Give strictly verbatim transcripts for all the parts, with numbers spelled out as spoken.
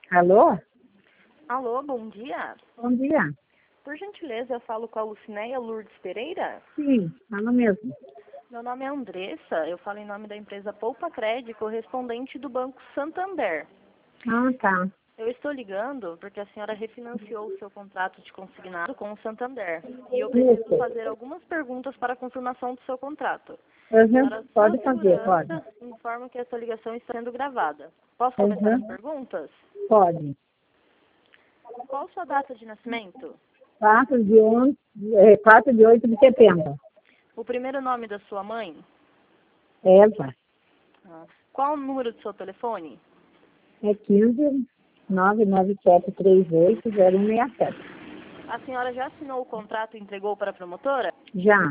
Alô? Alô, bom dia. Bom dia. Por gentileza, eu falo com a Lucinéia Lourdes Pereira? Sim, fala mesmo. Meu nome é Andressa, eu falo em nome da empresa Poupa Crédito, correspondente do Banco Santander. Ah, tá. Eu estou ligando porque a senhora refinanciou o seu contrato de consignado com o Santander. E eu preciso Isso. fazer algumas perguntas para a confirmação do seu contrato. Uhum. Para Pode sua fazer, pode. segurança, informo que essa ligação está sendo gravada. Posso começar as Uhum. perguntas? Pode. Qual sua data de nascimento? quatro de onze, é, quatro de oito de setembro. O primeiro nome da sua mãe? Eva. Ah. Qual o número do seu telefone? É quinze, nove nove sete três oito, zero um seis sete. A senhora já assinou o contrato e entregou para a promotora? Já.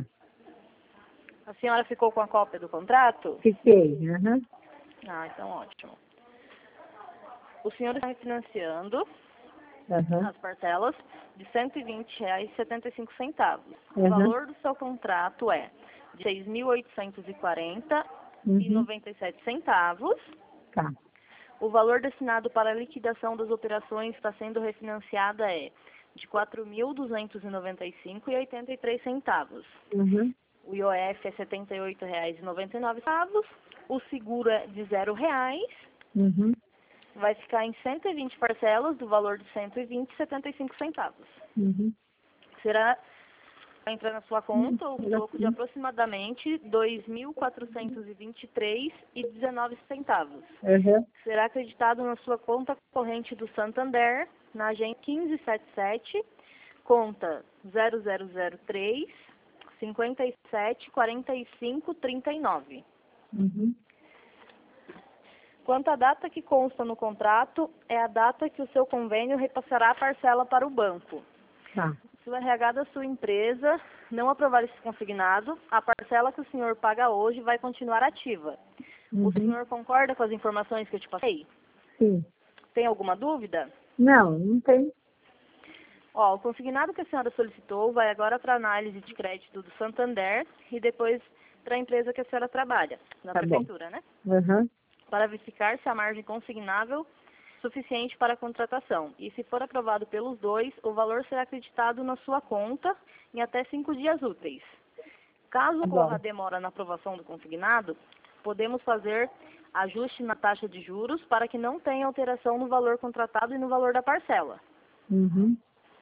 A senhora ficou com a cópia do contrato? Fiquei. Uhum. Ah, então ótimo. O senhor está refinanciando Uhum. as parcelas de cento e vinte reais e setenta e cinco centavos. O Uhum. valor do seu contrato é de seis mil oitocentos e quarenta reais e Uhum. noventa e sete centavos. Tá. O valor destinado para a liquidação das operações está sendo refinanciada é de quatro mil duzentos e noventa e cinco reais e oitenta e três centavos. Uhum. O I O F é setenta e oito reais e noventa e nove centavos. O seguro é de zero reais. Uhum. Vai ficar em cento e vinte parcelas do valor de cento e vinte reais e setenta e cinco centavos. Uhum. Será vai entrar na sua conta o toco de Uhum. aproximadamente dois mil quatrocentos e vinte e três reais e dezenove centavos. Uhum. Será acreditado na sua conta corrente do Santander, na agência quinze setenta e sete, conta zero zero zero três, cinquenta e sete, quarenta e cinco, trinta e nove. Uhum. Quanto à data que consta no contrato, é a data que o seu convênio repassará a parcela para o banco. Tá. Se o R H da sua empresa não aprovar esse consignado, a parcela que o senhor paga hoje vai continuar ativa. O Uhum. senhor concorda com as informações que eu te passei? Sim. Tem alguma dúvida? Não, não tem. Ó, o consignado que a senhora solicitou vai agora para a análise de crédito do Santander e depois para a empresa que a senhora trabalha, na Tá bom. prefeitura, né? Uhum. Para verificar se a margem consignável é suficiente para a contratação. E se for aprovado pelos dois, o valor será acreditado na sua conta em até cinco dias úteis. Caso Tá ocorra bom. demora na aprovação do consignado, podemos fazer ajuste na taxa de juros para que não tenha alteração no valor contratado e no valor da parcela. Uhum.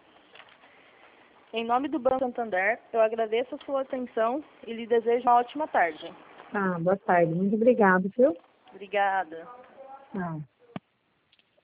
Em nome do Banco Santander, eu agradeço a sua atenção e lhe desejo uma ótima tarde. Tá, boa tarde. Muito obrigado, viu? Obrigada. Tchau.